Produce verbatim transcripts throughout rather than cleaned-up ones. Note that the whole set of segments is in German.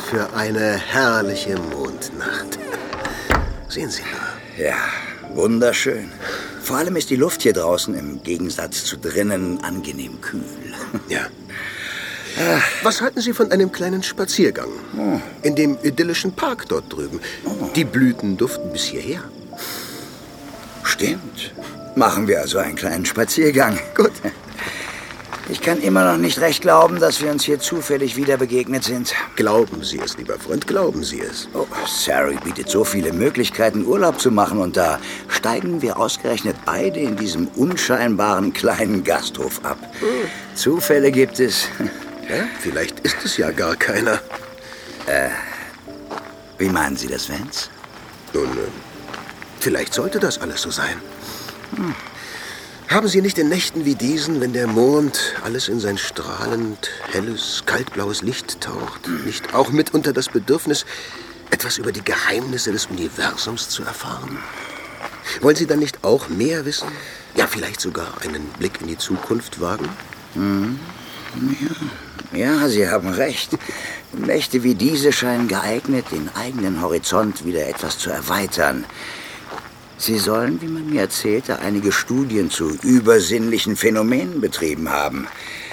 für eine herrliche Mondnacht. Sehen Sie nur. Ja, wunderschön. Vor allem ist die Luft hier draußen im Gegensatz zu drinnen angenehm kühl. Ja. Was halten Sie von einem kleinen Spaziergang? Oh. In dem idyllischen Park dort drüben. Oh. Die Blüten duften bis hierher. Stimmt. Machen wir also einen kleinen Spaziergang. Gut. Ich kann immer noch nicht recht glauben, dass wir uns hier zufällig wieder begegnet sind. Glauben Sie es, lieber Freund, glauben Sie es. Oh, Surrey bietet so viele Möglichkeiten, Urlaub zu machen. Und da steigen wir ausgerechnet beide in diesem unscheinbaren kleinen Gasthof ab. Hm. Zufälle gibt es. Ja, vielleicht ist es ja gar keiner. Äh, wie meinen Sie das, Vance? Nun, äh, vielleicht sollte das alles so sein. Hm. Haben Sie nicht in Nächten wie diesen, wenn der Mond alles in sein strahlend, helles, kaltblaues Licht taucht, hm. nicht auch mitunter das Bedürfnis, etwas über die Geheimnisse des Universums zu erfahren? Wollen Sie dann nicht auch mehr wissen? Ja, vielleicht sogar einen Blick in die Zukunft wagen? Hm. Ja. ja, Sie haben recht. Nächte wie diese scheinen geeignet, den eigenen Horizont wieder etwas zu erweitern. Sie sollen, wie man mir erzählte, einige Studien zu übersinnlichen Phänomenen betrieben haben.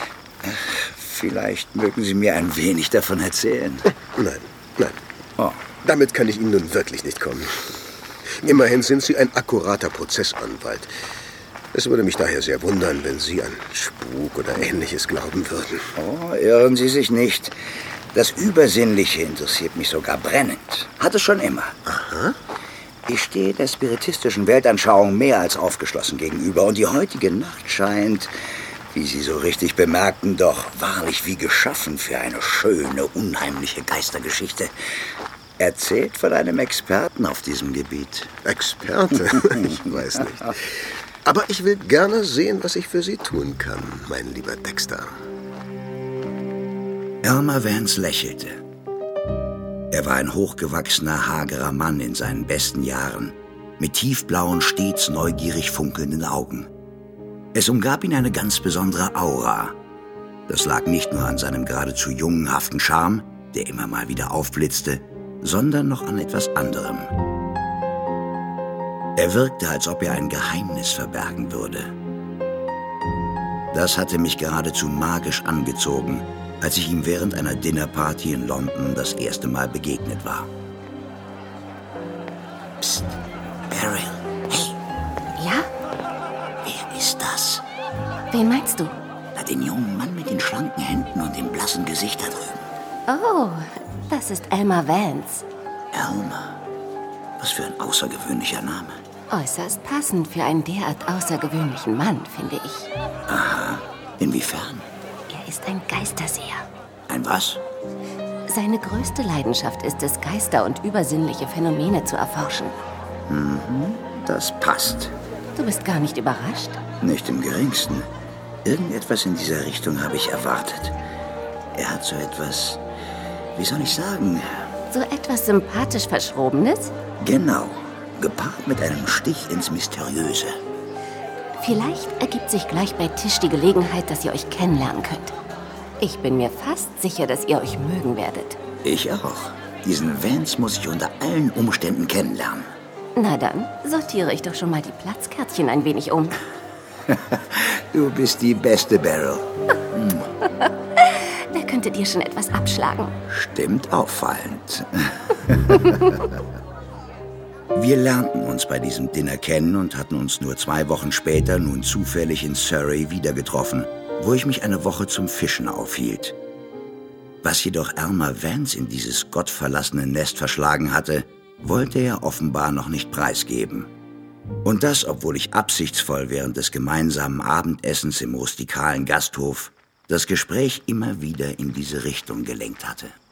Vielleicht mögen Sie mir ein wenig davon erzählen. Nein, nein. Oh. Damit kann ich Ihnen nun wirklich nicht kommen. Immerhin sind Sie ein akkurater Prozessanwalt. Es würde mich daher sehr wundern, wenn Sie an Spuk oder Ähnliches glauben würden. Oh, irren Sie sich nicht. Das Übersinnliche interessiert mich sogar brennend. Hat es schon immer. Aha. Ich stehe der spiritistischen Weltanschauung mehr als aufgeschlossen gegenüber. Und die heutige Nacht scheint, wie Sie so richtig bemerkten, doch wahrlich wie geschaffen für eine schöne, unheimliche Geistergeschichte. Erzählt von einem Experten auf diesem Gebiet. Experte? Ich weiß nicht. Aber ich will gerne sehen, was ich für Sie tun kann, mein lieber Dexter. Elmer Vance lächelte. Er war ein hochgewachsener, hagerer Mann in seinen besten Jahren, mit tiefblauen, stets neugierig funkelnden Augen. Es umgab ihn eine ganz besondere Aura. Das lag nicht nur an seinem geradezu jungenhaften Charme, der immer mal wieder aufblitzte, sondern noch an etwas anderem. Er wirkte, als ob er ein Geheimnis verbergen würde. Das hatte mich geradezu magisch angezogen, als ich ihm während einer Dinnerparty in London das erste Mal begegnet war. Psst, Beryl, hey. Ja? Wer ist das? Wen meinst du? Na, den jungen Mann mit den schlanken Händen und dem blassen Gesicht da drüben. Oh, das ist Elmer Vance. Elmer? Was für ein außergewöhnlicher Name. Äußerst passend für einen derart außergewöhnlichen Mann, finde ich. Aha, inwiefern? Er ist ein Geisterseher. Ein was? Seine größte Leidenschaft ist es, Geister und übersinnliche Phänomene zu erforschen. Mhm, das passt. Du bist gar nicht überrascht? Nicht im Geringsten. Irgendetwas in dieser Richtung habe ich erwartet. Er hat so etwas, wie soll ich sagen? So etwas sympathisch Verschrobenes? Genau, gepaart mit einem Stich ins Mysteriöse. Vielleicht ergibt sich gleich bei Tisch die Gelegenheit, dass ihr euch kennenlernen könnt. Ich bin mir fast sicher, dass ihr euch mögen werdet. Ich auch. Diesen Vance muss ich unter allen Umständen kennenlernen. Na dann, sortiere ich doch schon mal die Platzkärtchen ein wenig um. Du bist die beste, Beryl. Wer könnte dir schon etwas abschlagen? Stimmt auffallend. Wir lernten uns bei diesem Dinner kennen und hatten uns nur zwei Wochen später nun zufällig in Surrey wieder getroffen, wo ich mich eine Woche zum Fischen aufhielt. Was jedoch Elmer Vance in dieses gottverlassene Nest verschlagen hatte, wollte er offenbar noch nicht preisgeben. Und das, obwohl ich absichtsvoll während des gemeinsamen Abendessens im rustikalen Gasthof das Gespräch immer wieder in diese Richtung gelenkt hatte.